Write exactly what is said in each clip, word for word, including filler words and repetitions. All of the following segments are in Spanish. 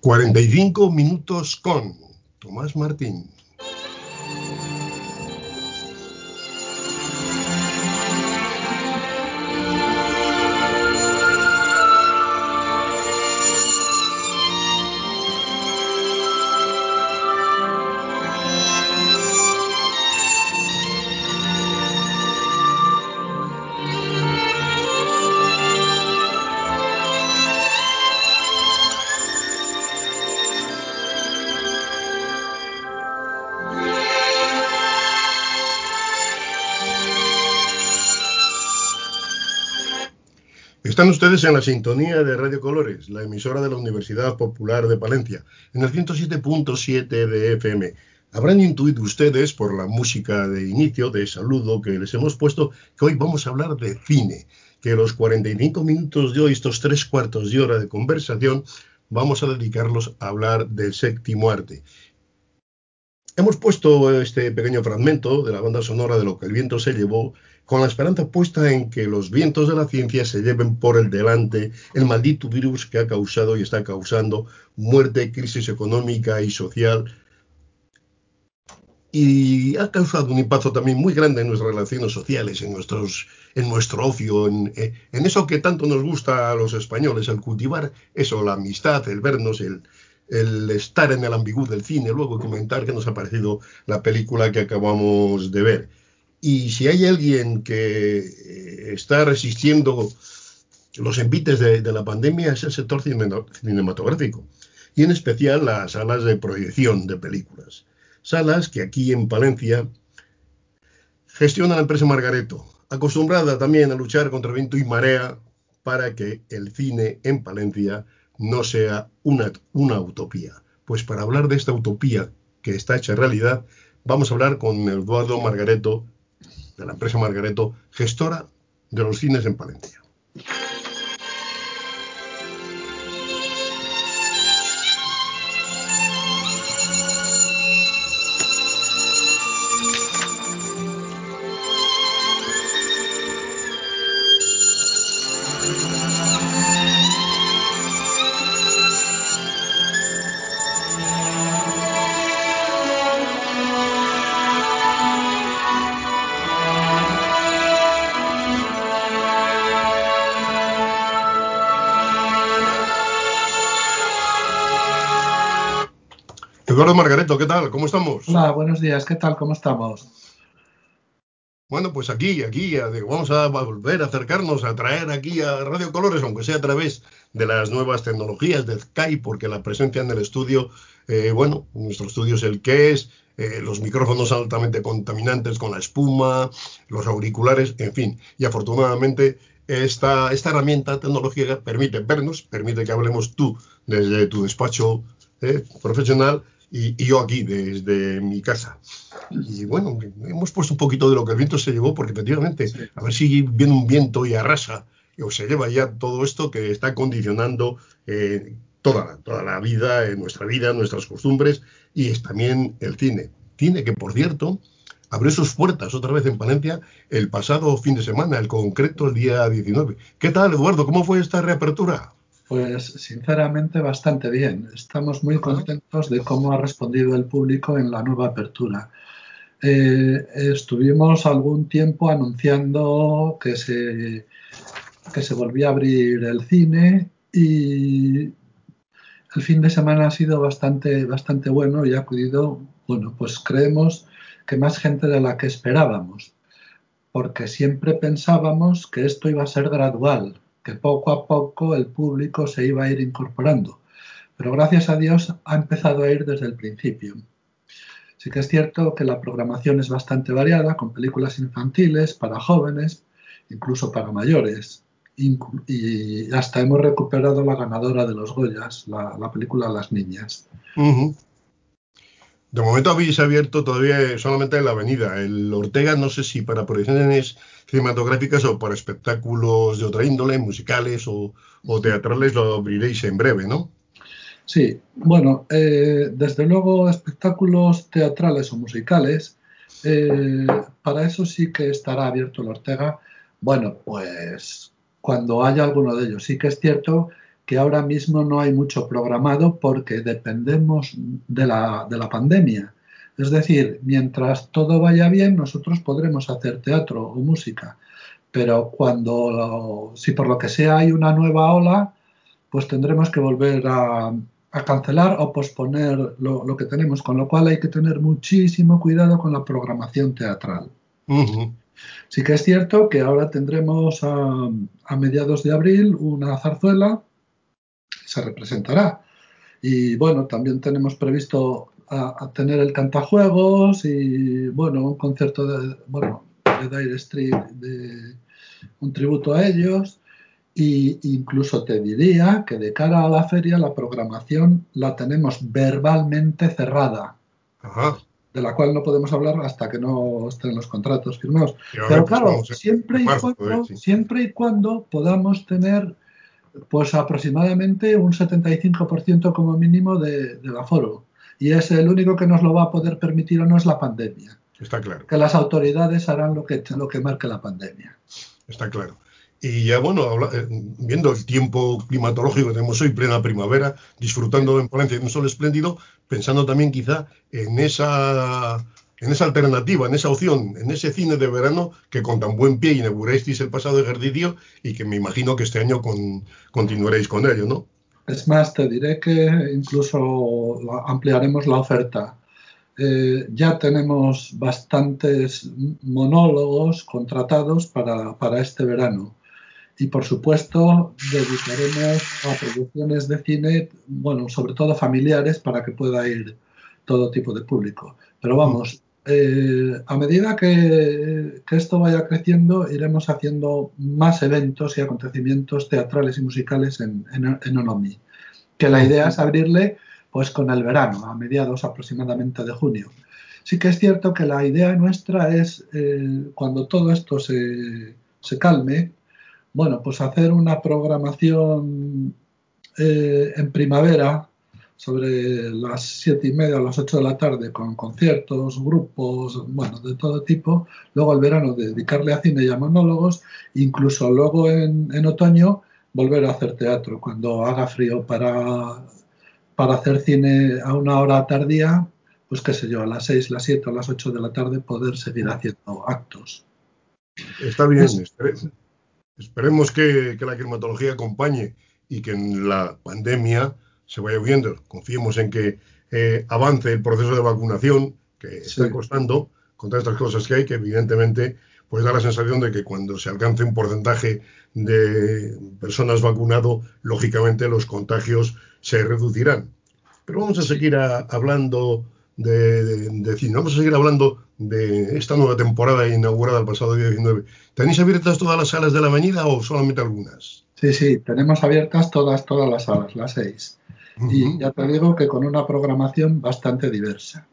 cuarenta y cinco minutos con Tomás Martín. Están ustedes en la sintonía de Radio Colores, la emisora de la Universidad Popular de Palencia, en el ciento siete punto siete de F M. Habrán intuido ustedes por la música de inicio, de saludo que les hemos puesto, que hoy vamos a hablar de cine, que los cuarenta y cinco minutos de hoy, estos tres cuartos de hora de conversación, vamos a dedicarlos a hablar del séptimo arte. Hemos puesto este pequeño fragmento de la banda sonora de Lo que el viento se llevó, con la esperanza puesta en que los vientos de la ciencia se lleven por el delante el maldito virus que ha causado y está causando muerte, crisis económica y social, y ha causado un impacto también muy grande en nuestras relaciones sociales, en, nuestros, en nuestro ocio, en, en eso que tanto nos gusta a los españoles, el cultivar eso, la amistad, el vernos, el, el estar en el ambigú del cine, luego comentar qué nos ha parecido la película que acabamos de ver. Y si hay alguien que está resistiendo los envites de, de la pandemia, es el sector cinematográfico, y en especial las salas de proyección de películas. Salas que aquí en Palencia gestiona la empresa Margareto, acostumbrada también a luchar contra viento y marea para que el cine en Palencia no sea una, una utopía. Pues para hablar de esta utopía que está hecha realidad, vamos a hablar con Eduardo Margareto, de la empresa Margareto, gestora de los cines en Palencia. Eduardo Margareto, ¿qué tal? ¿Cómo estamos? Hola, buenos días, ¿qué tal? ¿Cómo estamos? Bueno, pues aquí, aquí, vamos a volver a acercarnos, a traer aquí a Radio Colores, aunque sea a través de las nuevas tecnologías de Skype, porque la presencia en el estudio, eh, bueno, nuestro estudio es el que es, eh, los micrófonos altamente contaminantes con la espuma, los auriculares, en fin, y afortunadamente esta, esta herramienta tecnológica permite vernos, permite que hablemos tú desde tu despacho eh, profesional, Y, y yo aquí, desde mi casa. Y bueno, hemos puesto un poquito de Lo que el viento se llevó, porque efectivamente, Sí. a ver si viene un viento y arrasa, o se lleva ya todo esto que está condicionando eh, toda, la, toda la vida, eh, nuestra vida, nuestras costumbres, y es también el cine. Cine que, por cierto, abrió sus puertas otra vez en Palencia el pasado fin de semana, el concreto el día diecinueve. ¿Qué tal, Eduardo? ¿Cómo fue esta reapertura? Pues sinceramente bastante bien. Estamos muy contentos de cómo ha respondido el público en la nueva apertura. Eh, estuvimos algún tiempo anunciando que se, que se volvía a abrir el cine y el fin de semana ha sido bastante, bastante bueno y ha acudido, bueno, pues creemos que más gente de la que esperábamos, porque siempre pensábamos que esto iba a ser gradual, que poco a poco el público se iba a ir incorporando. Pero gracias a Dios ha empezado a ir desde el principio. Sí que es cierto que la programación es bastante variada, con películas infantiles, para jóvenes, incluso para mayores. Y hasta hemos recuperado la ganadora de los Goyas, la, la película Las Niñas. Uh-huh. De momento habéis abierto todavía solamente en la avenida. El Ortega, no sé si para proyecciones cinematográficas o para espectáculos de otra índole, musicales o, o teatrales, lo abriréis en breve, ¿no? Sí, bueno, eh, desde luego espectáculos teatrales o musicales, eh, para eso sí que estará abierto el Ortega. Bueno, pues cuando haya alguno de ellos. Sí que es cierto que ahora mismo no hay mucho programado porque dependemos de la, de la pandemia. Es decir, mientras todo vaya bien, nosotros podremos hacer teatro o música, pero cuando, si por lo que sea hay una nueva ola, pues tendremos que volver a, a cancelar o posponer lo, lo que tenemos, con lo cual hay que tener muchísimo cuidado con la programación teatral. Uh-huh. Sí que es cierto que ahora tendremos a, a mediados de abril una zarzuela, se representará. Y bueno, también tenemos previsto a, a tener el cantajuegos y bueno, un concierto de, bueno, de Dire Street, de, un tributo a ellos. Y incluso te diría que de cara a la feria la programación la tenemos verbalmente cerrada, Ajá. de la cual no podemos hablar hasta que no estén los contratos firmados. Y a ver, Pero pues claro, estamos en, siempre en y marzo, eh, cuando, sí. siempre y cuando podamos tener pues aproximadamente un setenta y cinco por ciento como mínimo de, del aforo. Y es el único que nos lo va a poder permitir o no es la pandemia. Está claro. Que las autoridades harán lo que, lo que marque la pandemia. Está claro. Y ya, bueno, habla, eh, viendo el tiempo climatológico que tenemos hoy, plena primavera, disfrutando en Palencia de un sol espléndido, pensando también quizá en esa, en esa alternativa, en esa opción, en ese cine de verano que con tan buen pie inaugurasteis el pasado ejercicio y que me imagino que este año con, continuaréis con ello, ¿no? Es más, te diré que incluso la, ampliaremos la oferta. Eh, ya tenemos bastantes monólogos contratados para, para este verano. Y por supuesto, dedicaremos a producciones de cine, bueno, sobre todo familiares, para que pueda ir todo tipo de público. Pero vamos, eh, a medida que, que, esto vaya creciendo, iremos haciendo más eventos y acontecimientos teatrales y musicales en, en, en Onomi. Que la idea es abrirle pues con el verano, a mediados aproximadamente de junio. Sí que es cierto que la idea nuestra es, eh, cuando todo esto se, se calme, bueno, pues hacer una programación eh, en primavera sobre las siete y media a las ocho de la tarde con conciertos, grupos, bueno, de todo tipo. Luego al verano dedicarle a cine y a monólogos, incluso luego en, en otoño volver a hacer teatro cuando haga frío para, para hacer cine a una hora tardía, pues qué sé yo, a las seis, las siete o las ocho de la tarde poder seguir haciendo actos. Está bien, Es, espere, esperemos que, que la climatología acompañe y que en la pandemia se vaya viendo. Confiemos en que eh, avance el proceso de vacunación, que está sí. costando, con todas estas cosas que hay, que evidentemente pues da la sensación de que cuando se alcance un porcentaje de personas vacunado, lógicamente los contagios se reducirán. Pero vamos a Sí. seguir a, hablando de, de, de cine, vamos a seguir hablando de esta nueva temporada inaugurada el pasado día diecinueve. ¿Tenéis abiertas todas las salas de la avenida o solamente algunas? Sí, sí, tenemos abiertas todas, todas las salas, las seis. Uh Y -huh. ya te digo que con una programación bastante diversa.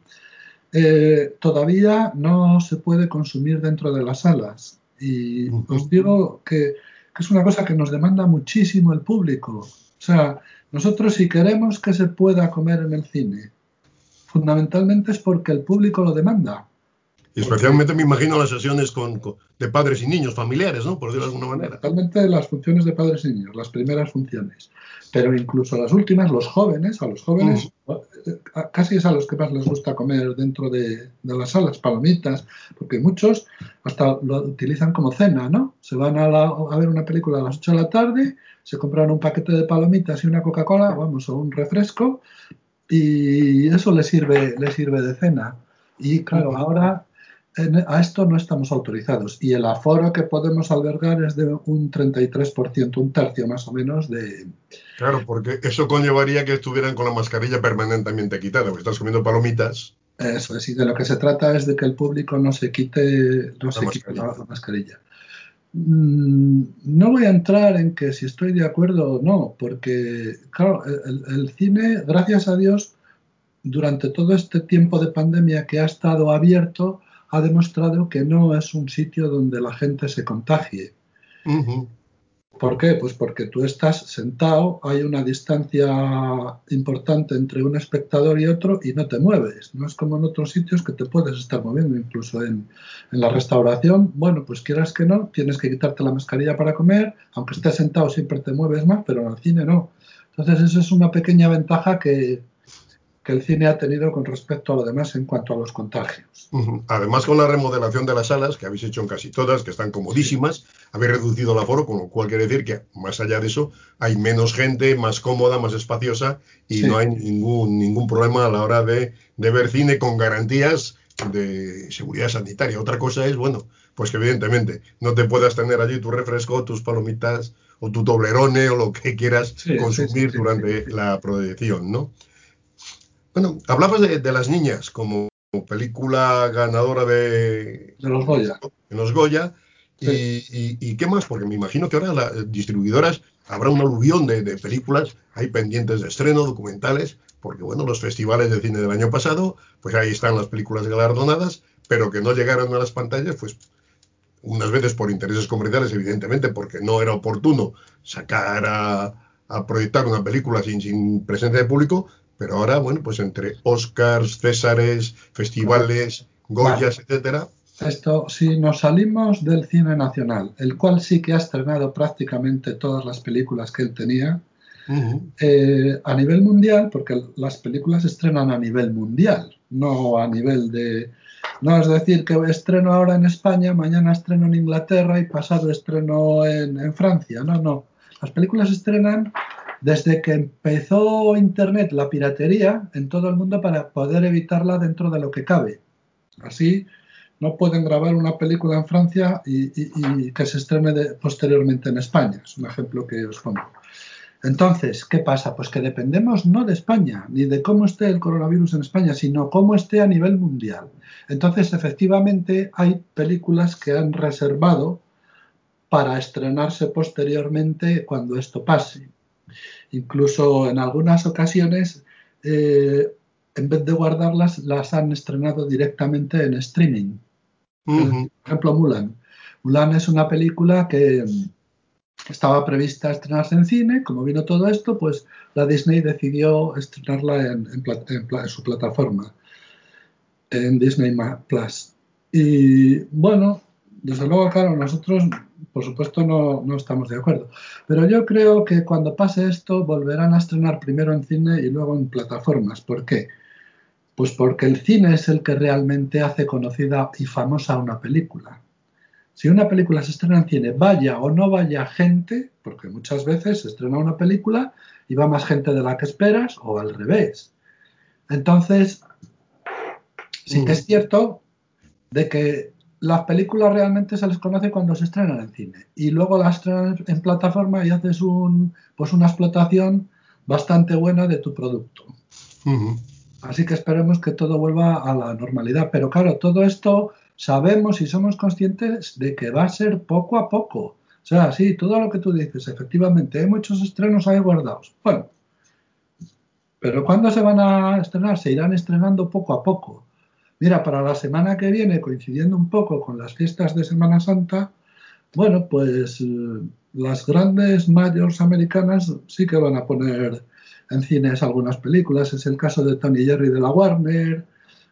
Eh, todavía no se puede consumir dentro de las salas. Y Uh os -huh. digo que, que es una cosa que nos demanda muchísimo el público. O sea, nosotros si queremos que se pueda comer en el cine, fundamentalmente es porque el público lo demanda. Y Porque especialmente me imagino las sesiones con, con, de padres y niños, familiares, ¿no? Por decirlo de alguna manera. Fundamentalmente las funciones de padres y niños, las primeras funciones. Pero incluso las últimas, los jóvenes, a los jóvenes, Uh casi es a los que más les gusta comer dentro de, de las salas, palomitas, porque muchos hasta lo utilizan como cena, ¿no? Se van a, la, a ver una película a las ocho de la tarde, se compran un paquete de palomitas y una Coca-Cola, vamos, o un refresco, y eso les sirve, les sirve de cena. Y claro, -huh. ahora en, a esto no estamos autorizados y el aforo que podemos albergar es de un treinta y tres por ciento, un tercio más o menos de... Claro, porque eso conllevaría que estuvieran con la mascarilla permanentemente quitada, porque estás comiendo palomitas. Eso es, y de lo que se trata es de que el público no se quite, no La se quite la, mascarilla. la mascarilla. Mm, no voy a entrar en que si estoy de acuerdo o no, porque claro, el, el cine, gracias a Dios, durante todo este tiempo de pandemia que ha estado abierto, ha demostrado que no es un sitio donde la gente se contagie. Uh -huh. ¿Por qué? Pues porque tú estás sentado, hay una distancia importante entre un espectador y otro y no te mueves. No es como en otros sitios que te puedes estar moviendo, incluso en, en la restauración. Bueno, pues quieras que no, tienes que quitarte la mascarilla para comer, aunque estés sentado siempre te mueves más, pero en el cine no. Entonces, eso es una pequeña ventaja que, que el cine ha tenido con respecto a lo demás en cuanto a los contagios. Uh-huh. Además, con la remodelación de las salas, que habéis hecho en casi todas, que están Sí, comodísimas, habéis reducido el aforo, con lo cual quiere decir que, más allá de eso, hay menos gente, más cómoda, más espaciosa, y no sí, hay ningún, ningún problema a la hora de, de ver cine con garantías de seguridad sanitaria. Otra cosa es, bueno, pues que evidentemente no te puedas tener allí tu refresco, tus palomitas o tu Toblerone o lo que quieras sí, sí, sí, consumir sí, sí, durante sí. la proyección, ¿no? Bueno, hablabas de, de Las Niñas como película ganadora de, De los Goya. en los Goya. Y, Sí, y- y qué más? Porque me imagino que ahora las distribuidoras habrá un aluvión de, de películas, hay pendientes de estreno, documentales, porque bueno, los festivales de cine del año pasado, pues ahí están las películas galardonadas, pero que no llegaron a las pantallas, pues unas veces por intereses comerciales, evidentemente, porque no era oportuno sacar a, a proyectar una película sin, sin presencia de público, pero ahora, bueno, pues entre Oscars, Césares, correcto. festivales, Vale. Goyas, etcétera. Esto, si nos salimos del cine nacional, el cual sí que ha estrenado prácticamente todas las películas que él tenía, Uh-huh. eh, a nivel mundial, porque las películas se estrenan a nivel mundial, no a nivel de... No es decir que estreno ahora en España, mañana estreno en Inglaterra y pasado estreno en, en Francia. No, no. Las películas se estrenan desde que empezó Internet, la piratería, en todo el mundo para poder evitarla dentro de lo que cabe. Así no pueden grabar una película en Francia y, y, y que se estrene de, posteriormente en España. Es un ejemplo que os pongo. Entonces, ¿qué pasa? Pues que dependemos no de España, ni de cómo esté el coronavirus en España, sino cómo esté a nivel mundial. Entonces, efectivamente, hay películas que han reservado para estrenarse posteriormente cuando esto pase. Incluso en algunas ocasiones, eh, en vez de guardarlas, las han estrenado directamente en streaming. Por Uh-huh. ejemplo, Mulan. Mulan es una película que estaba prevista estrenarse en cine. Como vino todo esto, pues la Disney decidió estrenarla en, en, en, en su plataforma, en Disney Plus. Y bueno, desde luego, claro, nosotros, por supuesto, no, no estamos de acuerdo. Pero yo creo que cuando pase esto, volverán a estrenar primero en cine y luego en plataformas. ¿Por qué? Pues porque el cine es el que realmente hace conocida y famosa una película. Si una película se estrena en cine, vaya o no vaya gente, porque muchas veces se estrena una película y va más gente de la que esperas, o al revés. Entonces, sí que Uh-huh. es cierto de que las películas realmente se les conoce cuando se estrenan en cine y luego las estrenan en plataforma y haces un, pues una explotación bastante buena de tu producto. Uh-huh. Así que esperemos que todo vuelva a la normalidad. Pero claro, todo esto sabemos y somos conscientes de que va a ser poco a poco. O sea, sí, todo lo que tú dices, efectivamente, hay muchos estrenos ahí guardados. Bueno, pero ¿cuándo se van a estrenar? Se irán estrenando poco a poco. Mira, para la semana que viene, coincidiendo un poco con las fiestas de Semana Santa, bueno, pues eh, las grandes mayors americanas sí que van a poner en cines algunas películas. Es el caso de Tony y Jerry de la Warner,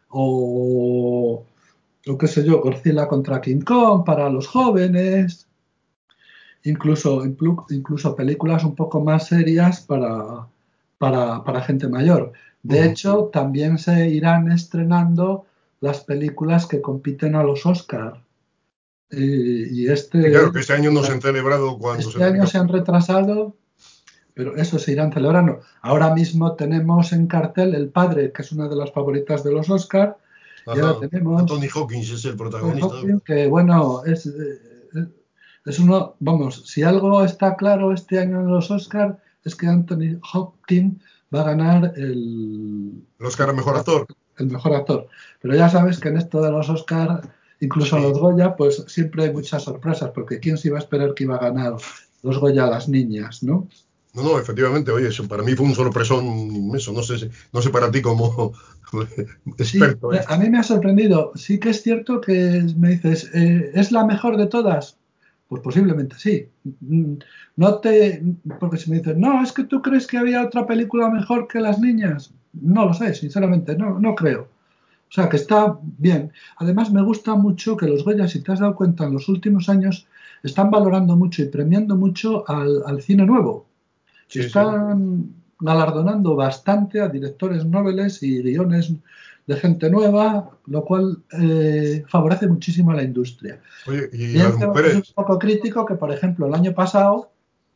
o, o qué sé yo, Godzilla contra King Kong para los jóvenes, incluso, incluso películas un poco más serias para, para, para gente mayor. De Uh-huh. hecho, también se irán estrenando las películas que compiten a los Oscar. Y, y Y este, claro, que este año no se han celebrado cuando se este tenía año que se han hacer. retrasado, pero eso se irán celebrando. Ahora mismo tenemos en cartel El Padre, que es una de las favoritas de los Oscar, y ahora Ajá. tenemos Anthony Hawkins es el Anthony protagonista. Hopkins, que bueno, es, eh, es uno, vamos, si algo está claro este año en los Oscar es que Anthony Hopkins va a ganar el, El Oscar a mejor actor. el mejor actor. Pero ya sabes que en esto de los Oscar, incluso en Sí. los Goya, pues siempre hay muchas sorpresas, porque quién se iba a esperar que iba a ganar los Goya a las niñas, ¿no? No, no, efectivamente, oye, eso para mí fue un sorpresón inmenso. No sé, si- no sé para ti como Sí, experto, ¿eh? a mí me ha sorprendido. Sí que es cierto que me dices, eh, ¿es la mejor de todas? Pues posiblemente sí. Mm, No te, porque si me dices, no, es que tú crees que había otra película mejor que Las Niñas, no lo sé, sinceramente, no, no creo. O sea, que está bien. Además, me gusta mucho que los Goya, si te has dado cuenta, en los últimos años están valorando mucho y premiando mucho al, al cine nuevo. Sí, sí. Están galardonando bastante a directores nobles y guiones de gente nueva, lo cual eh, favorece muchísimo a la industria. Oye, y Bien, las tengo que ser un mujeres. poco crítico que, por ejemplo, el año pasado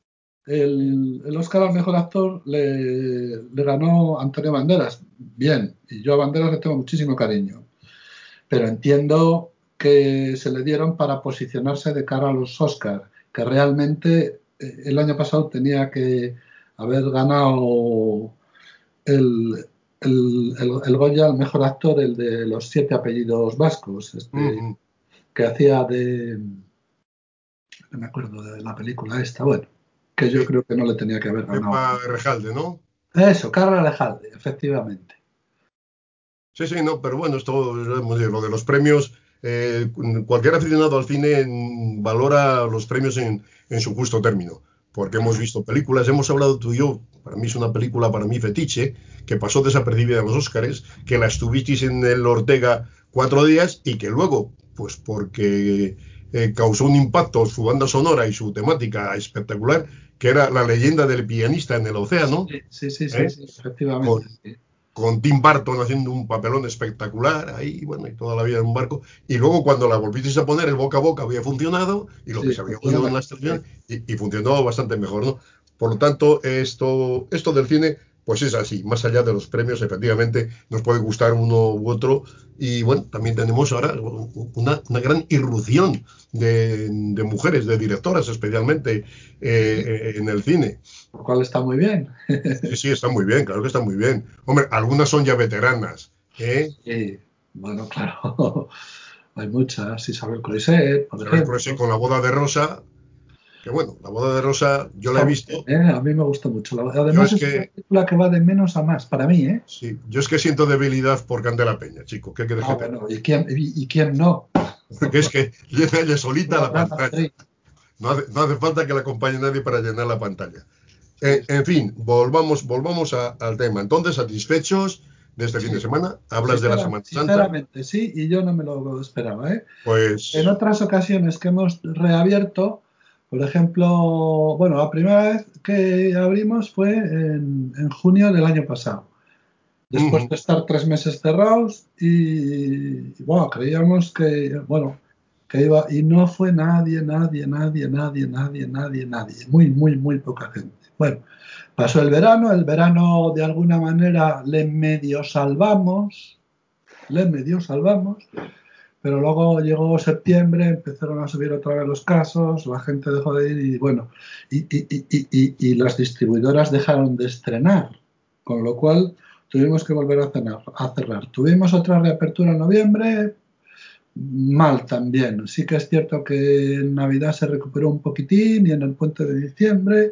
el, el Oscar al mejor actor le, le ganó Antonio Banderas. Bien, y yo a Banderas le tengo muchísimo cariño, pero entiendo que se le dieron para posicionarse de cara a los Oscars, que realmente eh, el año pasado tenía que haber ganado el, el, el, el Goya al mejor actor, el de los siete apellidos vascos, este, Ujú. que hacía de, no me acuerdo de la película esta, bueno, que yo Sí, creo que no le tenía que haber ganado. Pepa Rejalde, ¿no? Eso, Carla Alejalde, efectivamente. Sí, sí, no, pero bueno, esto, lo de los premios, eh, cualquier aficionado al cine mm, valora los premios en, en su justo término, porque hemos visto películas, hemos hablado tú y yo, para mí es una película, para mí fetiche, que pasó desapercibida en los Óscares, que la estuvisteis en el Ortega cuatro días y que luego, pues porque eh, causó un impacto su banda sonora y su temática espectacular, que era La leyenda del pianista en el océano, Sí, sí, sí, sí, ¿eh? sí, efectivamente. con, Sí. con Tim Burton haciendo un papelón espectacular ahí, bueno, y toda la vida en un barco. Y luego cuando la volvisteis a poner, el boca a boca había funcionado y lo que Sí, se había funciona oído en mejor, las sí. televisiones y, y funcionó bastante mejor, ¿no? Por lo tanto, esto, esto del cine, pues es así, más allá de los premios, efectivamente, nos puede gustar uno u otro. Y bueno, también tenemos ahora una, una gran irrupción de, de mujeres, de directoras especialmente Sí, eh, en el cine. lo cual está muy bien. Sí, sí, está muy bien, claro que está muy bien. Hombre, algunas son ya veteranas, ¿eh? Sí, bueno, claro, hay muchas. Isabel Coixet, por Isabel Coixet ejemplo. con la boda de Rosa, que bueno, la boda de Rosa yo la Está he muy visto. bien, ¿eh? A mí me gustó mucho. Yo Además, es es una que, película que va de menos a más, para mí, ¿eh? sí, yo es que siento debilidad por Candela Peña, chico. ¿Qué quieres Ah, que te bueno, ¿y quién, y, y quién no? Que es que llena ella solita Una la gran pantalla. actriz. No hace, no hace falta que la acompañe nadie para llenar la pantalla. Sí, Eh, en fin, volvamos, volvamos a- al tema. Entonces, satisfechos de este fin de sí. semana. Hablas de la Sincera- Semana Santa. sinceramente, sí, y yo no me lo esperaba, ¿eh? En Pues, otras ocasiones que hemos reabierto, por ejemplo, bueno, la primera vez que abrimos fue en, en junio del año pasado, después ujú, de estar tres meses cerrados y, y, bueno, creíamos que, bueno, que iba, y no fue nadie, nadie, nadie, nadie, nadie, nadie, nadie, muy, muy, muy poca gente. Bueno, pasó el verano, el verano de alguna manera le medio salvamos, le medio salvamos, pero luego llegó septiembre, empezaron a subir otra vez los casos, la gente dejó de ir y bueno, y, y, y, y, y las distribuidoras dejaron de estrenar, con lo cual tuvimos que volver a, cenar, a cerrar. Tuvimos otra reapertura en noviembre, mal también. Sí que es cierto que en Navidad se recuperó un poquitín y en el puente de diciembre,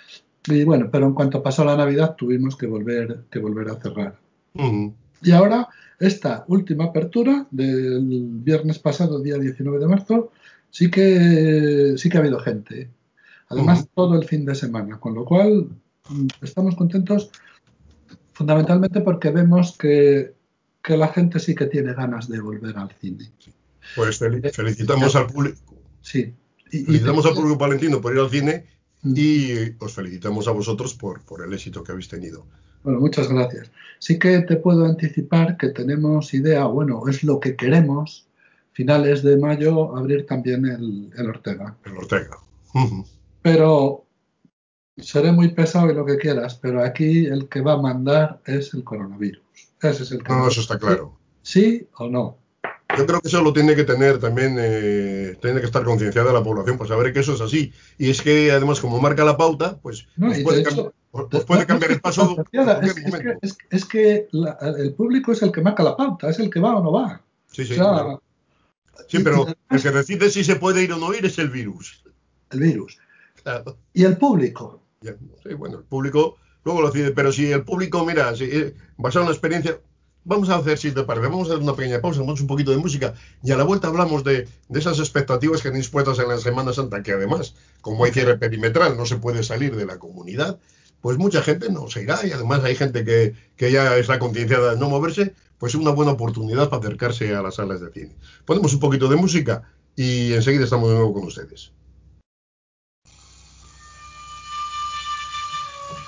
y bueno, pero en cuanto pasó la Navidad tuvimos que volver, que volver a cerrar. ujú, Y ahora, esta última apertura del viernes pasado, día diecinueve de marzo, sí que, sí que ha habido gente. ujú. Además, todo el fin de semana, con lo cual mm, estamos contentos fundamentalmente porque vemos que, que la gente sí que tiene ganas de volver al cine. Pues fel- Eh, felicitamos al público. Sí, y, y te- Felicitamos al público palentino por ir al cine mm, y os felicitamos a vosotros por, por el éxito que habéis tenido. bueno, muchas gracias. Sí que te puedo anticipar que tenemos idea, bueno, es lo que queremos, finales de mayo, abrir también el, el Ortega. El Ortega. Ujú. Pero seré muy pesado y lo que quieras, pero aquí el que va a mandar es el coronavirus. Ese es el que No, no, manda. eso está ¿Sí, claro. sí o no? Yo creo que eso lo tiene que tener también, eh, tiene que estar concienciada la población para saber que eso es así. Y es que además, como marca la pauta, pues No, os y de puede, cambi- hecho, os os de- no, puede no es cambiar que el esté paso en concienciada, es, cualquier que- es que, momento. es, es que la- el público es el que marca la pauta, es el que va o no va. Sí, O sí, claro. sea, Sí, y, y pero el que además decide si se puede ir o no ir es el virus. el virus. Claro. Y el público. Ya, sí, bueno, el público luego lo decide, pero si el público, mira, si, eh, basado en la experiencia, vamos a hacer, si te parece, vamos a hacer una pequeña pausa, vamos un poquito de música y a la vuelta hablamos de, de esas expectativas que tenéis puestas en la Semana Santa, que además, como hay Ok. cierre perimetral, no se puede salir de la comunidad, pues mucha gente no se irá y además hay gente que, que ya está concienciada de no moverse, pues es una buena oportunidad para acercarse a las salas de cine. Ponemos un poquito de música y enseguida estamos de nuevo con ustedes.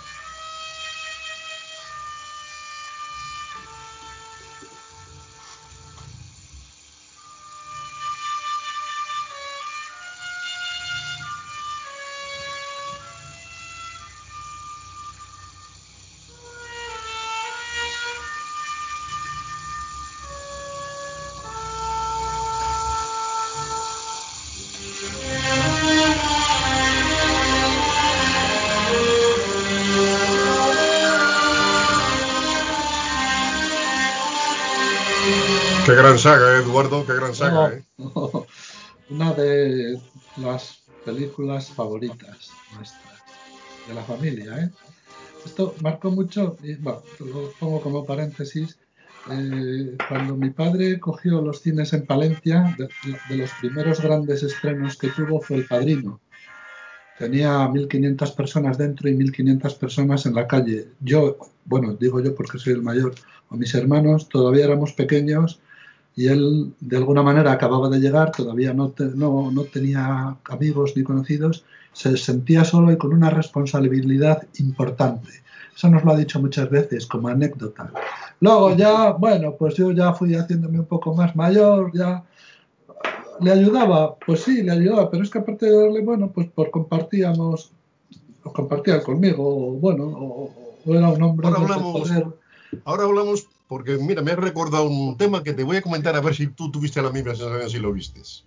qué gran saga, Eduardo, qué gran saga, No, ¿eh? no, una de las películas favoritas nuestras, de la familia, ¿eh? Esto marcó mucho, y bueno, lo pongo como paréntesis, eh, cuando mi padre cogió los cines en Palencia, de, de los primeros grandes estrenos que tuvo fue El Padrino. Tenía mil quinientas personas dentro y mil quinientas personas en la calle. Yo, bueno, digo yo porque soy el mayor, o mis hermanos todavía éramos pequeños y él de alguna manera acababa de llegar, todavía no, te, no, no tenía amigos ni conocidos, se sentía solo y con una responsabilidad importante. Eso nos lo ha dicho muchas veces como anécdota. Luego ya, bueno, pues yo ya fui haciéndome un poco más mayor, ya le ayudaba, pues sí, le ayudaba, pero es que aparte de darle, bueno, pues por compartíamos, o compartía conmigo, o bueno, o, o era un hombre Ahora de hablamos, poder. ahora hablamos, porque mira, me has recordado un tema que te voy a comentar a ver si tú tuviste la misma sensación, si lo vistes.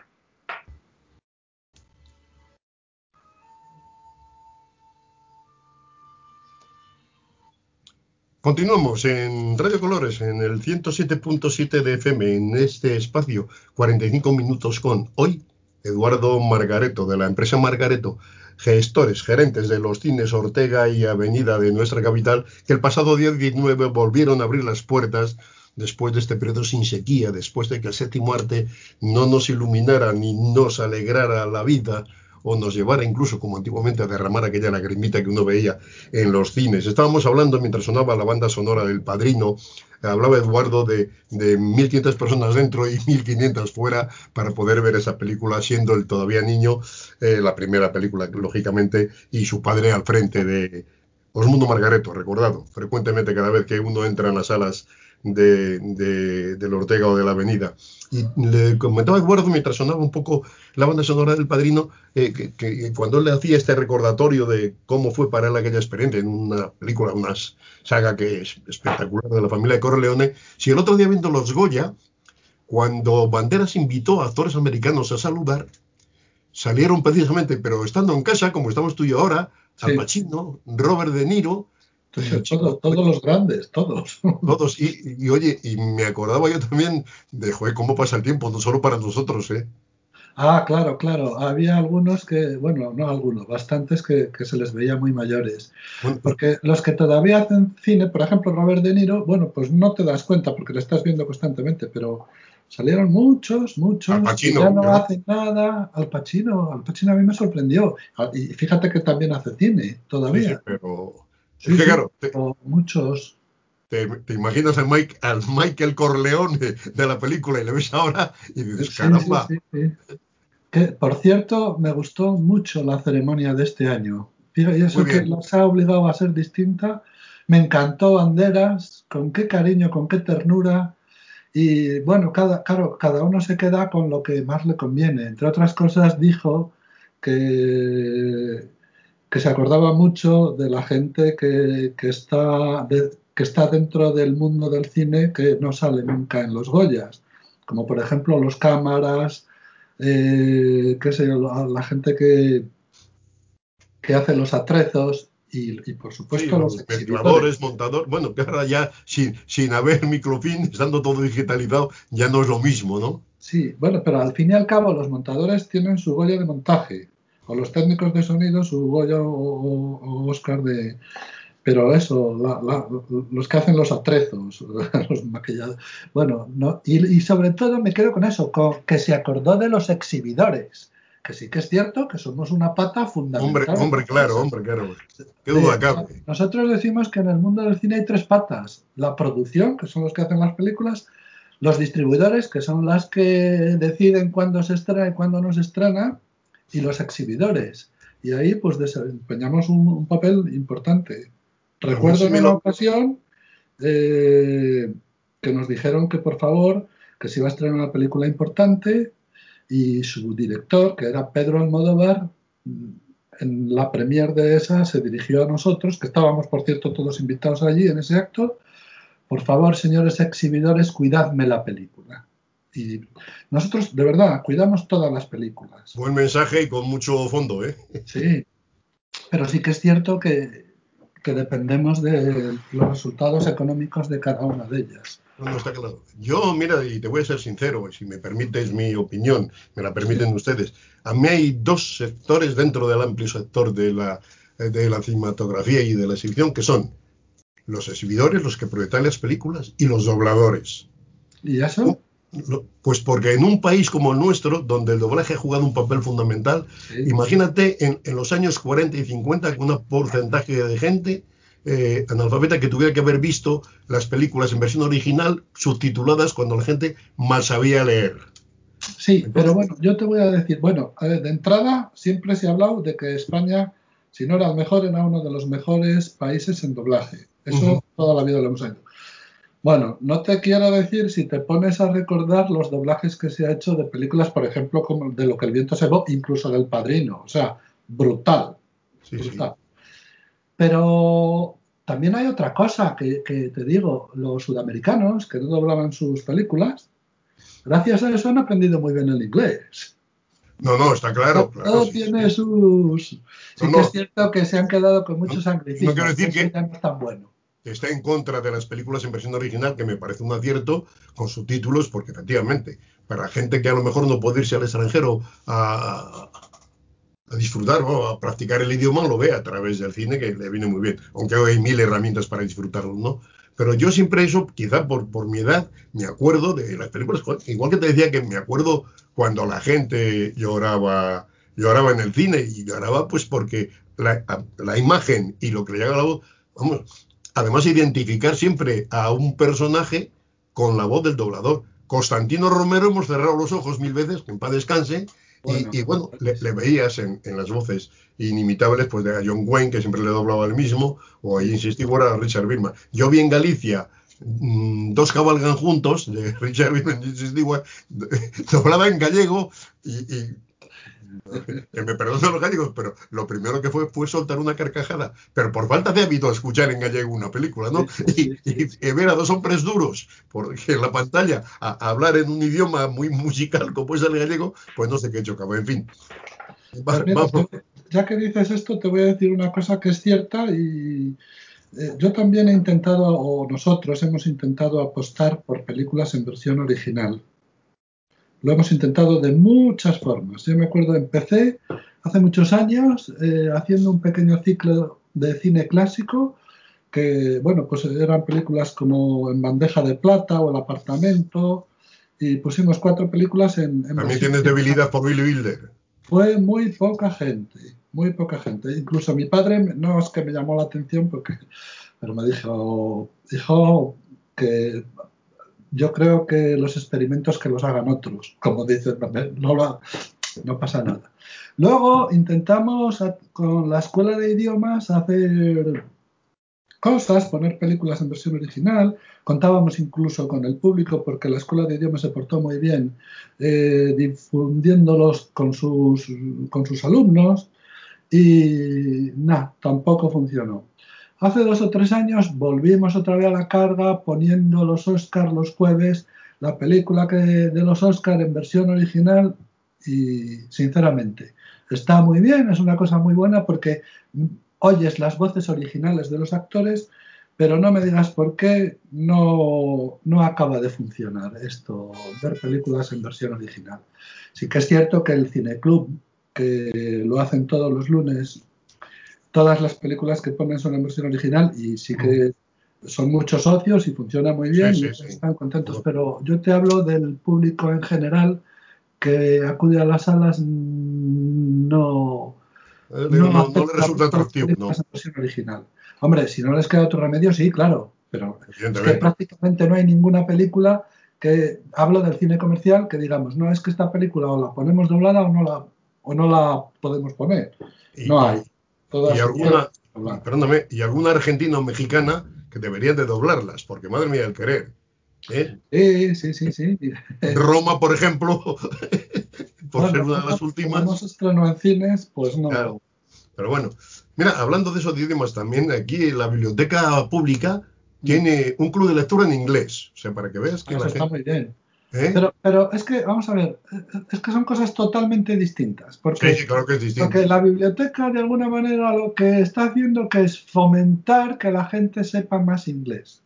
Continuamos en Radio Colores, en el ciento siete punto siete de F M, en este espacio, cuarenta y cinco minutos con hoy, Eduardo Margareto, de la empresa Margareto, gestores, gerentes de los cines Ortega y Avenida de nuestra capital, que el pasado día diecinueve volvieron a abrir las puertas después de este periodo sin sequía, después de que el séptimo arte no nos iluminara ni nos alegrara la vida, o nos llevara incluso, como antiguamente, a derramar aquella lagrimita que uno veía en los cines. Estábamos hablando, mientras sonaba la banda sonora del Padrino, hablaba Eduardo de, de mil quinientas personas dentro y mil quinientas fuera para poder ver esa película, siendo él todavía niño, eh, la primera película, lógicamente, y su padre al frente de Osmundo Margareto, recordado frecuentemente cada vez que uno entra en las salas de, de, del Ortega o de la Avenida. Y le comentaba a Eduardo mientras sonaba un poco la banda sonora del Padrino, eh, que, que cuando él le hacía este recordatorio de cómo fue para él aquella experiencia en una película, una saga que es espectacular de la familia de Corleone, si el otro día viendo Los Goya, cuando Banderas invitó a actores americanos a saludar, salieron precisamente, pero estando en casa, como estamos tú y yo ahora, Al Sí, Pacino, Robert De Niro y todo, Chico, todos los grandes, todos. todos, y, y, y, oye, y me acordaba yo también de, joder, cómo pasa el tiempo, no solo para nosotros, ¿eh? Ah, claro, claro. Había algunos que, bueno, no algunos, bastantes que, que se les veía muy mayores. Bueno, Porque los que todavía hacen cine, por ejemplo, Robert De Niro, bueno, pues no te das cuenta porque lo estás viendo constantemente, pero salieron muchos, Al muchos que ya Pacino, no ¿no? hacen nada. Al Pacino, Al Pacino a mí me sorprendió. Ah, y fíjate que también hace cine, Sí, sí, todavía. pero es Sí, que sí, claro, te, pero muchos. te, te imaginas al, Mike, al Michael Corleone de la película y le ves ahora y dices, Sí, sí, caramba, sí, sí. Que, por cierto, me gustó mucho la ceremonia de este año. Fíjate, y muy eso que bien. las ha obligado a ser distinta. Me encantó Banderas, con qué cariño, con qué ternura. Y bueno, cada, claro, cada uno se queda con lo que más le conviene. Entre otras cosas, dijo que, que se acordaba mucho de la gente que, que está de- que está dentro del mundo del cine que no sale nunca en los Goyas, como por ejemplo los cámaras, eh, qué sé yo, la, la gente que, que hace los atrezos y, y, por Sí, supuesto los los exhibidores. mezcladores, montadores, bueno, que ahora ya sin, sin haber microfilm, estando todo digitalizado, ya no es lo mismo, ¿no? Sí, bueno, pero al fin y al cabo los montadores tienen su Goya de montaje, o los técnicos de sonido su Goya o, o, o Oscar de... Pero eso, la, la, los que hacen los atrezos, los maquillados... Bueno, no, y, y, sobre todo me quedo con eso, con que se acordó de los exhibidores, que sí que es cierto que somos una pata Hombre, fundamental en hombre, todo claro, eso. hombre, claro. Qué duda De, cabe. nosotros decimos que en el mundo del cine hay tres patas. La producción, que son los que hacen las películas, los distribuidores, que son las que deciden cuándo se estrena y cuándo no se estrena, y los exhibidores. Y ahí pues desempeñamos un, un papel importante. Pues muy Recuerdo en una similar. ocasión eh, que nos dijeron que por favor, que se iba a estrenar una película importante y su director, que era Pedro Almodóvar, en la premier de esa se dirigió a nosotros, que estábamos por cierto todos invitados allí en ese acto. Por favor, señores exhibidores, cuidadme la película. Y nosotros, de verdad, cuidamos todas las películas. Buen mensaje y con mucho fondo, ¿eh? Sí, pero sí que es cierto que, que dependemos de los resultados económicos de cada una de ellas. No, no, está claro. Yo, mira, y te voy a ser sincero, si me permites mi opinión, me la Sí, permiten ustedes. A mí hay dos sectores dentro del amplio sector de la, de la cinematografía y de la exhibición, que son los exhibidores, los que proyectan las películas, y los dobladores. ¿y eso? Pues porque en un país como el nuestro, donde el doblaje ha jugado un papel fundamental, Sí. imagínate en, en los años cuarenta y cincuenta con un porcentaje de gente eh, analfabeta que tuviera que haber visto las películas en versión original subtituladas cuando la gente mal sabía leer. Sí, pero Entonces, bueno, yo te voy a decir, bueno, a ver, de entrada siempre se ha hablado de que España, si no era el mejor, era uno de los mejores países en doblaje. uh-huh. Eso toda la vida lo hemos sabido. Bueno, no te quiero decir si te pones a recordar los doblajes que se ha hecho de películas, por ejemplo, como de Lo que el viento se llevó, incluso del Padrino. O sea, brutal, Sí, sí. brutal. Pero también hay otra cosa que, que te digo, los sudamericanos que no doblaban sus películas, gracias a eso han aprendido muy bien el inglés. No, no, está claro, claro, Todo sí, tiene sí. sus... No, Sí que es no, cierto que se han quedado con no, muchos no quiero anglicismos, que decir eso que ya no es tan bueno. está en contra de las películas en versión original, que me parece un acierto, con subtítulos, porque efectivamente, para gente que a lo mejor no puede irse al extranjero a, a disfrutar o a practicar el idioma, lo ve a través del cine, que le viene muy bien, aunque hoy hay mil herramientas para disfrutarlo, ¿no? Pero yo siempre eso, quizá por, por mi edad, me acuerdo de las películas, igual que te decía que me acuerdo cuando la gente lloraba, lloraba en el cine, y lloraba pues porque la, la imagen y lo que le llega a la voz, vamos, además identificar siempre a un personaje con la voz del doblador. Constantino Romero hemos cerrado los ojos mil veces, que en paz descanse, y, Bueno, y bueno, le, le veías en, en, las voces inimitables, pues de John Wayne, que siempre le doblaba el mismo, o ahí insistí, a Richard Birman. Yo vi en Galicia mmm, Dos cabalgan juntos, de Richard Birman y Stewart, doblada en gallego, y, y que me perdonen los gallegos, pero lo primero que fue fue soltar una carcajada, pero por falta de hábito a escuchar en gallego una película, ¿no? sí, sí, Y, sí, y, sí. y ver a dos hombres duros porque en la pantalla a, a hablar en un idioma muy musical como es el gallego, pues no sé qué chocaba, en fin. Pues Va, mira, vamos. te, ya que dices esto, te voy a decir una cosa que es cierta y eh, yo también he intentado, o nosotros hemos intentado apostar por películas en versión original. Lo hemos intentado de muchas formas. Yo me acuerdo, empecé hace muchos años eh, haciendo un pequeño ciclo de cine clásico que, bueno, pues eran películas como En bandeja de plata o El apartamento y pusimos cuatro películas en, en También versión tienes original. debilidad por Billy Wilder. Fue muy poca gente, muy poca gente. Incluso mi padre, no es que me llamó la atención, porque, pero me dijo, dijo que yo creo que los experimentos que los hagan otros, como dicen, no, lo, no pasa nada. Luego intentamos con la escuela de idiomas hacer cosas, poner películas en versión original, contábamos incluso con el público porque la escuela de idiomas se portó muy bien eh, difundiéndolos con sus, con sus alumnos y nada, tampoco funcionó. Hace dos o tres años volvimos otra vez a la carga poniendo los Oscars los jueves, la película que, de los Oscars en versión original y sinceramente está muy bien, es una cosa muy buena porque oyes las voces originales de los actores, pero no me digas por qué no, no acaba de funcionar esto, ver películas en versión original. Sí que es cierto que el Cineclub, que lo hacen todos los lunes, todas las películas que ponen son en versión original y sí que son muchos socios y funciona muy Sí, bien y sí, ellos sí. están contentos, pero yo te hablo del público en general que acude a las salas, no, no No, no le acepta resulta mucho las atractivo, películas no, en versión original. Hombre, si no les queda otro remedio, sí, claro, pero es que evidentemente. prácticamente no hay ninguna película que hablo del cine comercial que digamos, no es que esta película o la ponemos doblada o no la, o no la podemos poner. No Y, hay. y, y Todas se tienen alguna, que y, doblar. perdóname, y alguna argentina o mexicana que deberían de doblarlas, porque madre mía, el querer. ¿Eh? Sí, sí, sí, sí. Roma, por ejemplo, por ser Bueno, una de como, las como no últimas. se estrenó en cines, pues Claro. no. Pero bueno, mira, hablando de esos idiomas también, aquí la biblioteca pública tiene un club de lectura en inglés. O sea, para que veas que Eso la está gente. muy bien. ¿Eh? Pero, pero es que, vamos a ver, es que son cosas totalmente distintas, Sí, sí, porque, claro que es porque distinto. la biblioteca de alguna manera lo que está haciendo que es fomentar que la gente sepa más inglés.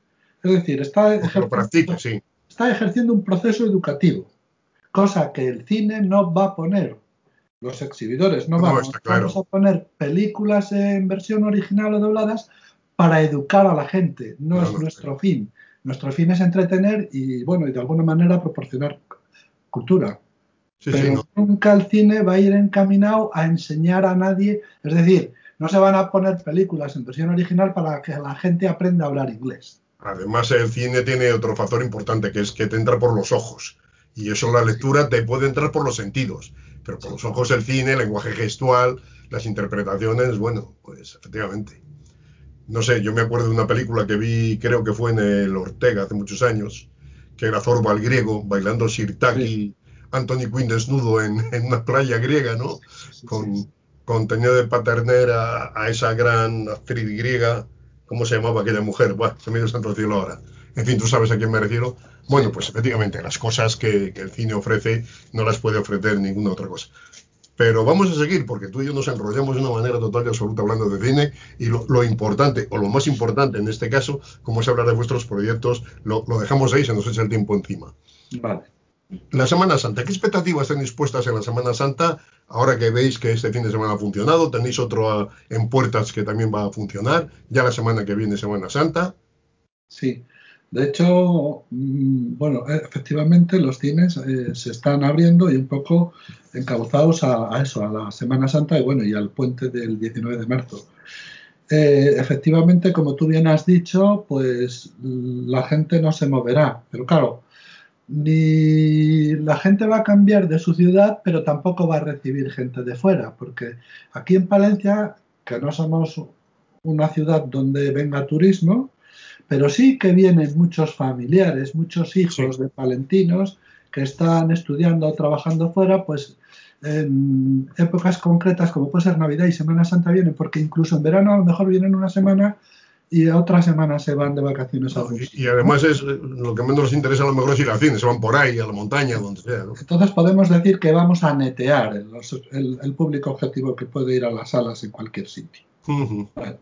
Es decir, está O que lo practique, ejerciendo, sí. está ejerciendo un proceso educativo, cosa que el cine no va a poner. Los exhibidores no No, vamos, está vamos claro. a poner películas en versión original o dobladas para educar a la gente. No No, es no, está nuestro claro. fin. Nuestro fin es entretener y, bueno, y de alguna manera proporcionar cultura. Sí, sí, Pero no. nunca el cine va a ir encaminado a enseñar a nadie. Es decir, no se van a poner películas en versión original para que la gente aprenda a hablar inglés. Además, el cine tiene otro factor importante, que es que te entra por los ojos. Y eso la lectura te puede entrar por los sentidos. Pero por los ojos el cine, el lenguaje gestual, las interpretaciones, bueno, pues efectivamente. No sé, yo me acuerdo de una película que vi, creo que fue en el Ortega hace muchos años, que era Zorba el griego, bailando Sí, sirtaki, Anthony Quinn desnudo en, en una playa griega, ¿no? sí, sí. Con, con tenido de paterner a, a esa gran actriz griega, ¿cómo se llamaba aquella mujer? Buah, se me dio santo cielo ahora. En fin, tú sabes a quién me refiero. Bueno, Sí. pues efectivamente, las cosas que, que el cine ofrece no las puede ofrecer ninguna otra cosa. Pero vamos a seguir, porque tú y yo nos enrollamos de una manera total y absoluta hablando de cine, y lo, lo importante, o lo más importante en este caso, como es hablar de vuestros proyectos, lo, lo dejamos ahí, se nos echa el tiempo encima. Vale. La Semana Santa, ¿qué expectativas tenéis puestas en la Semana Santa? Ahora que veis que este fin de semana ha funcionado, tenéis otro uh, en puertas que también va a funcionar, ya la semana que viene Semana Santa. Sí. De hecho, mmm, bueno, efectivamente los cines eh, se están abriendo y un poco encauzados a, a eso, a la Semana Santa y bueno, y al puente del diecinueve de marzo. Eh, efectivamente, como tú bien has dicho, pues la gente no se moverá, pero claro, ni la gente va a cambiar de su ciudad, pero tampoco va a recibir gente de fuera, porque aquí en Palencia, que no somos una ciudad donde venga turismo, pero sí que vienen muchos familiares, muchos Sí. hijos de palentinos que están estudiando o trabajando fuera, pues en épocas concretas como puede ser Navidad y Semana Santa vienen, porque incluso en verano a lo mejor vienen una semana y a otra semana se van de vacaciones a No, algún y, y sitio, ¿no? además es eh, lo que menos les interesa a lo mejor es ir al cine, se van por ahí, a la montaña, donde sea, ¿no? Entonces podemos decir que vamos a netear el, el, el público objetivo que puede ir a las salas en cualquier sitio. Uh-huh. Bueno,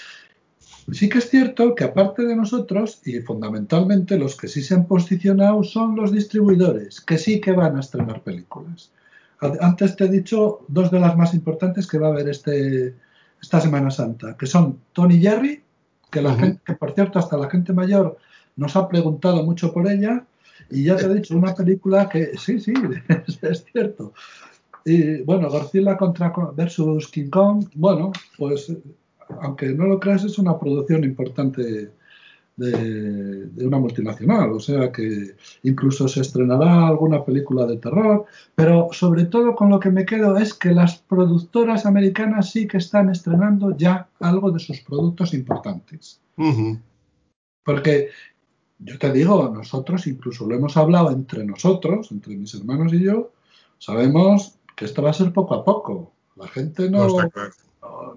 sí que es cierto que aparte de nosotros, y fundamentalmente los que sí se han posicionado son los distribuidores, que sí que van a estrenar películas. Antes te he dicho dos de las más importantes que va a haber este, esta Semana Santa, que son Tony Jerry, que la Uh-huh. gente, que por cierto hasta la gente mayor nos ha preguntado mucho por ella, y ya te he dicho, una película que sí, sí, es, es cierto. Y bueno, Godzilla contra versus King Kong, bueno, pues aunque no lo creas, es una producción importante de, de, una multinacional, o sea que incluso se estrenará alguna película de terror, pero sobre todo con lo que me quedo es que las productoras americanas sí que están estrenando ya algo de sus productos importantes. Uh-huh. Porque yo te digo, nosotros incluso lo hemos hablado entre nosotros, entre mis hermanos y yo, sabemos que esto va a ser poco a poco. La gente No, está no, claro. no,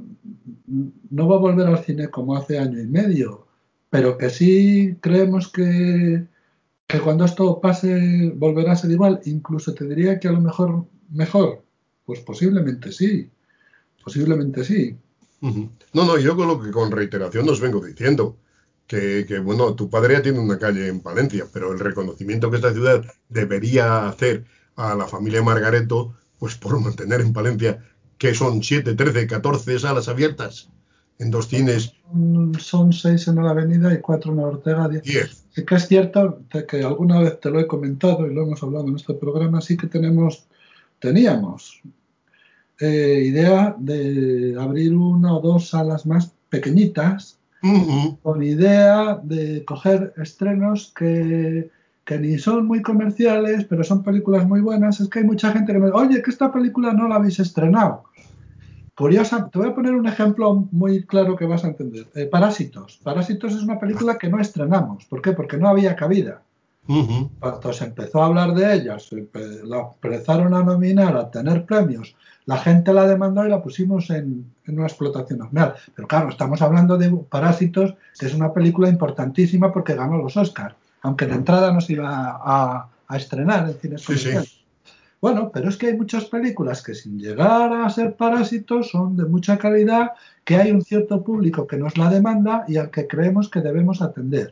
no va a volver al cine como hace año y medio, pero que sí creemos que, que cuando esto pase volverá a ser igual. Incluso te diría que a lo mejor mejor. Pues posiblemente sí, posiblemente sí. Uh-huh. No, no, yo con lo que con reiteración os vengo diciendo, que, que, bueno, tu padre ya tiene una calle en Palencia, pero el reconocimiento que esta ciudad debería hacer a la familia Margareto, pues por mantener en Palencia, que son siete, trece, catorce salas abiertas en dos cines, Son seis en la avenida y cuatro en la Ortega. diez. Sí que es cierto que alguna vez te lo he comentado y lo hemos hablado en este programa, sí que tenemos, teníamos eh, idea de abrir una o dos salas más pequeñitas, Uh-huh. con idea de coger estrenos que, que ni son muy comerciales, pero son películas muy buenas. Es que hay mucha gente que me dice, oye, que esta película no la habéis estrenado. Curiosa, te voy a poner un ejemplo muy claro que vas a entender. Eh, Parásitos. Parásitos es una película que no estrenamos. ¿Por qué? Porque no había cabida. Uh-huh. Cuando se empezó a hablar de ella, se la empezaron a nominar, a tener premios, la gente la demandó y la pusimos en, en una explotación normal. Pero claro, estamos hablando de Parásitos, que es una película importantísima porque ganó los Oscars, aunque de entrada no se iba a, a estrenar en cines Sí, sí. comerciales. Bueno, pero es que hay muchas películas que sin llegar a ser parásitos son de mucha calidad, que hay un cierto público que nos la demanda y al que creemos que debemos atender.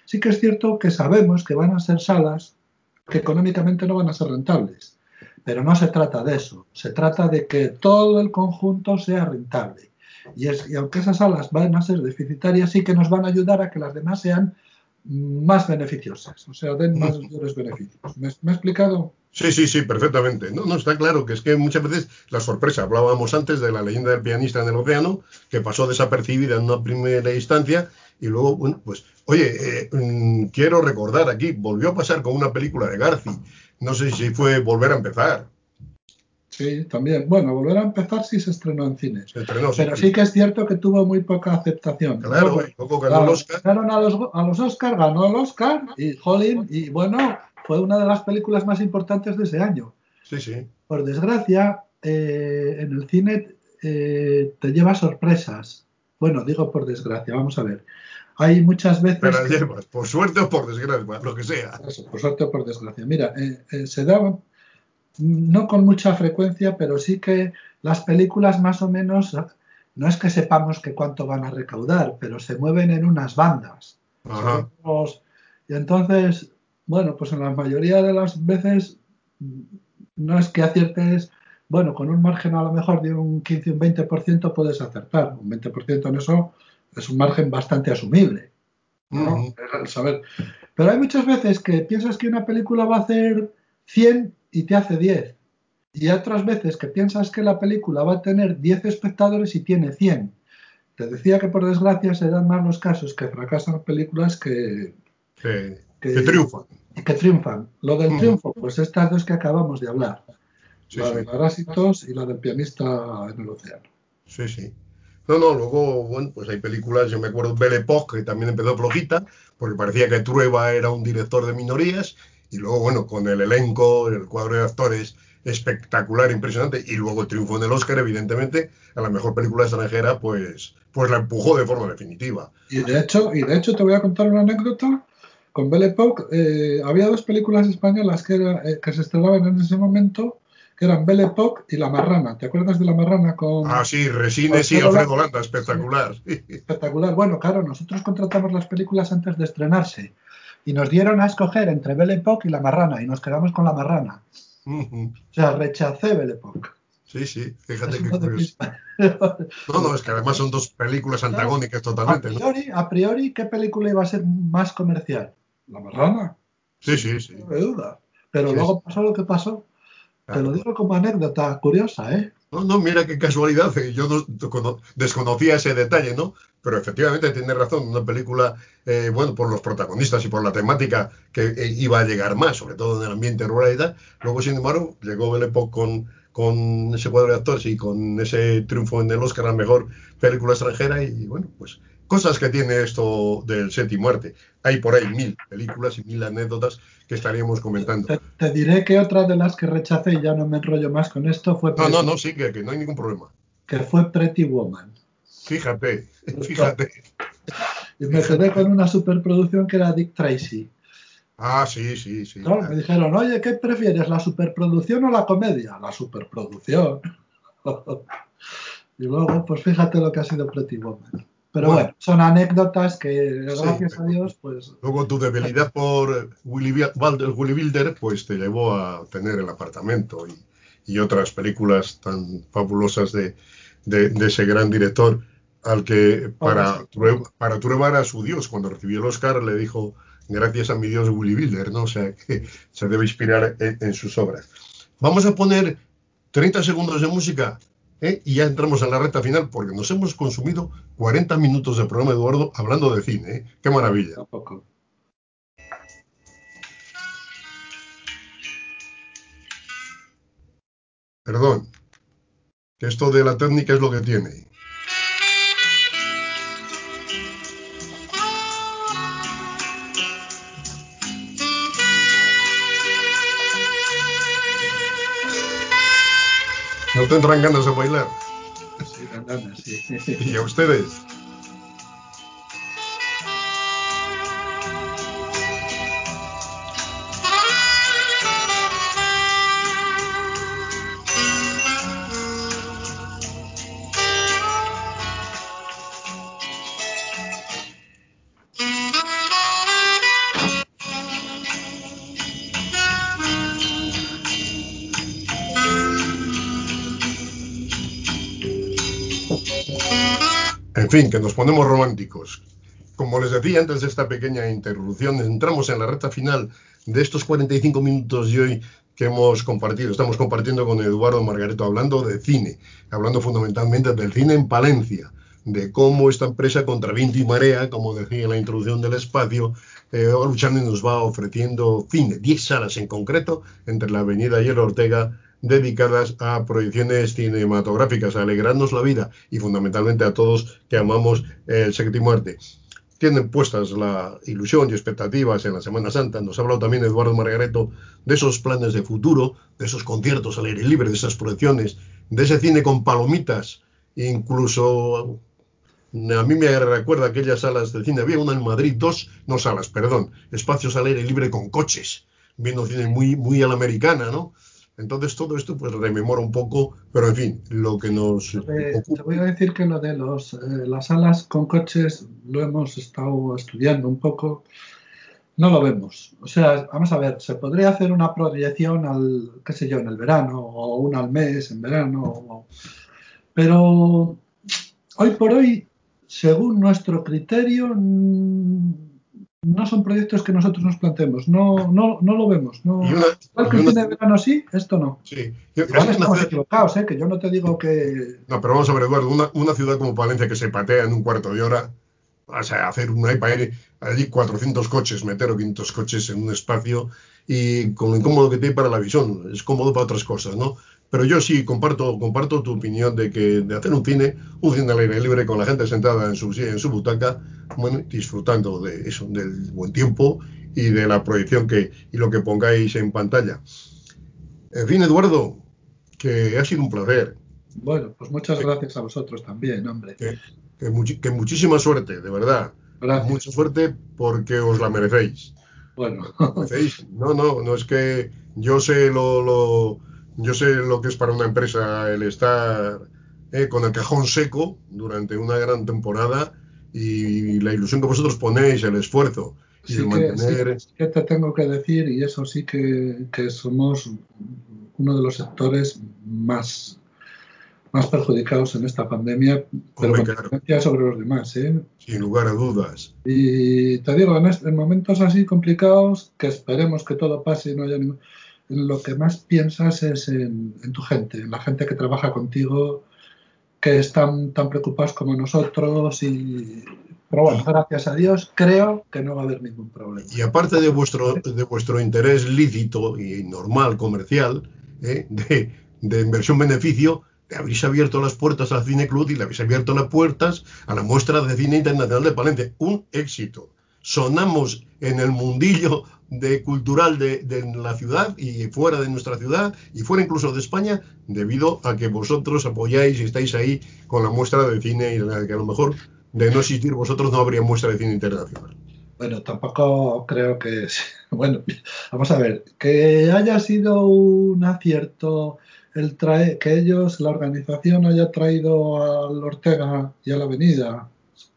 Sí que es cierto que sabemos que van a ser salas que económicamente no van a ser rentables, pero no se trata de eso, se trata de que todo el conjunto sea rentable. Y, es, y aunque esas salas van a ser deficitarias, sí que nos van a ayudar a que las demás sean más beneficiosas, o sea, den mayores beneficios. ¿Me, ¿Me he explicado? Sí, sí, sí, perfectamente. No, no, está claro que es que muchas veces la sorpresa, hablábamos antes de la leyenda del pianista en el océano, que pasó desapercibida en una primera instancia y luego, bueno, pues, oye, eh, mmm, quiero recordar aquí, volvió a pasar con una película de Garci, no sé si fue Volver a empezar. Sí, también. Bueno, Volver a empezar sí se estrenó en cines, Se estrenó, sí, pero sí. sí que es cierto que tuvo muy poca aceptación. Claro, Luego, y luego ganó el la Oscar. nominaron a los, a los Oscar, ganó el Oscar y Jolín, y bueno, fue una de las películas más importantes de ese año. Sí, sí. Por desgracia, eh, en el cine eh, te lleva sorpresas. Bueno, digo por desgracia, vamos a ver. Hay muchas Te veces la que... llevas, por suerte o por desgracia, lo que sea. Eso, por suerte o por desgracia. Mira, eh, eh, se da no con mucha frecuencia, pero sí que las películas más o menos, no es que sepamos que cuánto van a recaudar, pero se mueven en unas bandas. Ajá. Sabemos, y entonces, bueno, pues en la mayoría de las veces no es que aciertes, bueno, con un margen a lo mejor de un quince o un veinte por ciento puedes acertar. Un veinte por ciento en eso es un margen bastante asumible, ¿no? Uh-huh. Es el saber. Pero hay muchas veces que piensas que una película va a hacer cien y te hace diez. Y otras veces que piensas que la película va a tener diez espectadores y tiene cien. Te decía que por desgracia se dan más los casos que fracasan películas que, Que, que que, triunfan. que triunfan. Lo del Uh-huh. triunfo, pues estas dos que acabamos de hablar. Sí, La de sí. Parásitos y la del pianista en el océano. Sí, sí. No, no, luego, bueno, pues hay películas, yo me acuerdo Belle Époque, que también empezó flojita, porque parecía que Trueba era un director de minorías, y luego, bueno, con el elenco, el cuadro de actores espectacular, impresionante, y luego el triunfo en el Oscar, evidentemente, a la mejor película extranjera, pues, pues la empujó de forma definitiva. Y de hecho, y de hecho te voy a contar una anécdota. Con Belle Époque eh, había dos películas españolas que, era, eh, que se estrenaban en ese momento, que eran Belle Époque y La Marrana. ¿Te acuerdas de La Marrana Ah, con sí, Resines y Alfredo Alfredo Landa? Landa, Sí, espectacular. espectacular. Bueno, claro, nosotros contratamos las películas antes de estrenarse y nos dieron a escoger entre Belle Époque y La Marrana y nos quedamos con La Marrana. Uh-huh. O sea, rechacé Belle Époque. Sí, sí, fíjate Es qué uno de curioso. mis... No, no, es que además son dos películas Claro, antagónicas a totalmente, ¿no? priori, a priori, ¿qué película iba a ser más comercial? La Marrana, Sí, sin sí, ningún sí. tipo de duda. Pero Sí, sí, luego pasó lo que pasó. Te lo claro. digo como anécdota curiosa, ¿eh? No, no, mira qué casualidad, eh, yo no, cono- desconocía ese detalle, ¿no? Pero efectivamente tiene razón, una película, eh, bueno, por los protagonistas y por la temática que eh, iba a llegar más, sobre todo en el ambiente rural y tal. Luego, sin embargo, llegó Belle Époque con, con ese cuadro de actores y con ese triunfo en el Oscar a mejor película extranjera y, bueno, pues cosas que tiene esto del séptimo arte. Hay por ahí mil películas y mil anécdotas que estaríamos comentando. Te, te diré que otra de las que rechacé, y ya no me enrollo más con esto, fue No, no, Pretty, no, sí, que, que no hay ningún problema. que fue Pretty Woman. Fíjate, fíjate, Y me quedé con fíjate. una superproducción que era Dick Tracy. Ah, sí, sí, sí. Claro, me dijeron, oye, ¿qué prefieres, la superproducción o la comedia? La superproducción. Y luego, pues fíjate lo que ha sido Pretty Woman. Pero Bueno, bueno, son anécdotas que, sí, gracias a pero Dios, pues... luego tu debilidad por Willy, Bi- Wilder, Willy Wilder, pues te llevó a tener el apartamento y, y otras películas tan fabulosas de, de, de ese gran director al que para, True- para Trueba era su Dios. Cuando recibió el Oscar le dijo, gracias a mi Dios Willy Wilder, ¿no? O sea, que se debe inspirar en, en sus obras. Vamos a poner treinta segundos de música, ¿eh? Y ya entramos en la recta final porque nos hemos consumido cuarenta minutos de programa, Eduardo, hablando de cine, ¿eh? ¡Qué Bueno, maravilla! tampoco. Perdón, que esto de la técnica es lo que tiene. No tendrán ganas de bailar. Sí, dan ganas, sí. Y a ustedes. En fin, que nos ponemos románticos. Como les decía antes de esta pequeña interrupción, entramos en la recta final de estos cuarenta y cinco minutos de hoy que hemos compartido. Estamos compartiendo con Eduardo Margareto hablando de cine, hablando fundamentalmente del cine en Palencia, de cómo esta empresa contra viento y marea, como decía en la introducción del espacio, eh, va luchando y nos va ofreciendo cine, diez salas en concreto, entre la avenida y el Ortega, dedicadas a proyecciones cinematográficas, a alegrarnos la vida y fundamentalmente a todos que amamos el séptimo arte. Tienen puestas la ilusión y expectativas en la Semana Santa. Nos ha hablado también Eduardo Margareto de esos planes de futuro, de esos conciertos al aire libre, de esas proyecciones, de ese cine con palomitas, incluso a mí me recuerda aquellas salas de cine. Había una en Madrid, dos, no salas, perdón, espacios al aire libre con coches, viendo cine muy, muy a la americana, ¿no? Entonces todo esto pues rememora un poco, pero en fin, lo que nos Eh, te ocupa. voy a decir que lo de los, eh, las salas con coches lo hemos estado estudiando un poco. No lo vemos. O sea, vamos a ver, se podría hacer una proyección al, qué sé yo, en el verano, o una al mes en verano, o- pero hoy por hoy, según nuestro criterio, mm, no son proyectos que nosotros nos planteemos. No, no, no lo vemos. Y No. una, Igual que y el una, cine de verano sí, esto no. sí, es Igual que una estamos ciudad. equivocados, ¿eh? Que yo no te digo que... No, pero vamos a ver, Eduardo, una, una ciudad como Palencia que se patea en un cuarto de hora, o sea, hacer una para ir allí cuatrocientos coches, meter o quinientos coches en un espacio y con lo incómodo que tiene para la visión, es cómodo para otras cosas, ¿no? Pero yo sí comparto, comparto tu opinión de que de hacer un cine, un cine al aire libre con la gente sentada en su, en su butaca, bueno, disfrutando de eso, del buen tiempo y de la proyección que, y lo que pongáis en pantalla. En fin, Eduardo, que ha sido un placer. Bueno, pues muchas gracias a vosotros también, hombre. que, que, muchi- que muchísima suerte, de verdad. Mucha Gracias. suerte porque os la merecéis. Bueno, Os la merecéis. No, no, no es que yo sé lo, lo- yo sé lo que es para una empresa el estar eh, con el cajón seco durante una gran temporada y la ilusión que vosotros ponéis, el esfuerzo y el sí que, sí, mantener. sí que te tengo que decir, y eso sí que, que somos uno de los sectores más, más perjudicados en esta pandemia, pero Hombre, con claro, diferencia sobre los demás, ¿eh? sin lugar a dudas. Y te digo, en, est- en momentos así complicados, que esperemos que todo pase y no haya ningún... En lo que más piensas es en, en tu gente, en la gente que trabaja contigo, que están tan preocupados como nosotros y... Pero bueno, Y, gracias a Dios creo que no va a haber ningún problema. y aparte de vuestro, de vuestro interés lícito y normal, comercial, ¿eh? de, de inversión-beneficio, le habéis abierto las puertas al Cine Club y le habéis abierto las puertas a la muestra de cine internacional de Palencia. Un éxito. Sonamos en el mundillo de, cultural de, de la ciudad y fuera de nuestra ciudad y fuera incluso de España, debido a que vosotros apoyáis y estáis ahí con la muestra de cine y que a lo mejor de no existir vosotros no habría muestra de cine internacional. Bueno, tampoco creo que... Bueno, vamos a ver, que haya sido un acierto el traer, que ellos, la organización, haya traído al Ortega y a la Avenida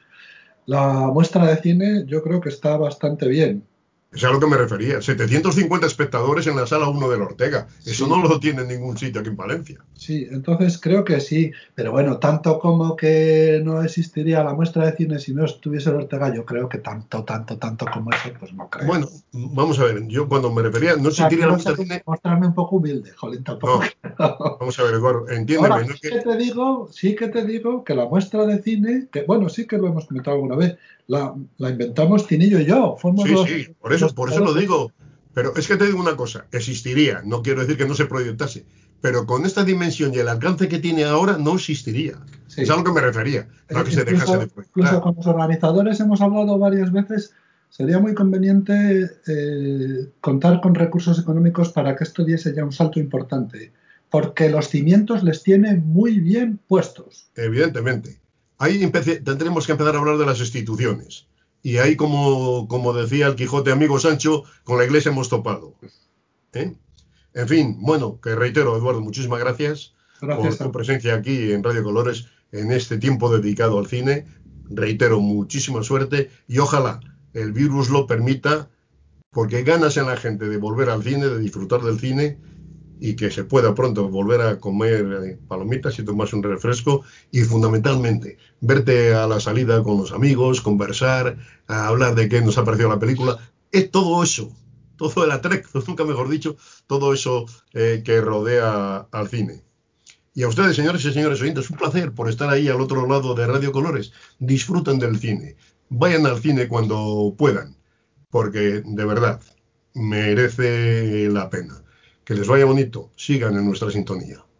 la muestra de cine, yo creo que está bastante bien. Es a lo que me refería. setecientos cincuenta espectadores en la sala uno del Ortega. Eso Sí, no lo tiene en ningún sitio aquí en Palencia. sí, entonces creo que sí, pero bueno, tanto como que no existiría la muestra de cine si no estuviese el Ortega, yo creo que tanto, tanto, tanto como eso, pues no creo. Bueno, vamos a ver. Yo cuando me refería, no O sea, existiría la quiero muestra ser, de cine. mostrarme un poco humilde, jolín, tampoco No, quiero. vamos a ver, Eduardo. Ahora, Entiéndeme, no es sí que. que te digo, sí que te digo que la muestra de cine, que bueno, sí que lo hemos comentado alguna vez, la, la inventamos Tinillo y yo, fuimos Sí, los, sí, por eso, los por eso lo creadores. digo. Pero es que te digo una cosa, existiría, no quiero decir que no se proyectase, pero con esta dimensión y el alcance que tiene ahora no existiría. Es a Sí, lo que me refería, no a eh, que se dejase de incluso, incluso proyectar. con los organizadores hemos hablado varias veces, sería muy conveniente eh, contar con recursos económicos para que esto diese ya un salto importante, porque los cimientos les tienen muy bien puestos. Evidentemente. Ahí empecé- tendremos que empezar a hablar de las instituciones. Y ahí, como, como decía el Quijote amigo Sancho, con la iglesia hemos topado. ¿Eh? En fin, bueno, que reitero, Eduardo, muchísimas gracias por Gracias a tu presencia aquí en Radio Colores en este tiempo dedicado al cine. Reitero, muchísima suerte y ojalá el virus lo permita, porque ganas en la gente de volver al cine, de disfrutar del cine y que se pueda pronto volver a comer eh, palomitas y tomarse un refresco y fundamentalmente verte a la salida con los amigos, conversar, a hablar de qué nos ha parecido la película. Es todo eso, todo el atracto, nunca mejor dicho, todo eso eh, que rodea al cine. Y a ustedes, señores y señores oyentes, un placer por estar ahí al otro lado de Radio Colores. Disfruten del cine. Vayan al cine cuando puedan, porque de verdad merece la pena. Que les vaya bonito. Sigan en nuestra sintonía.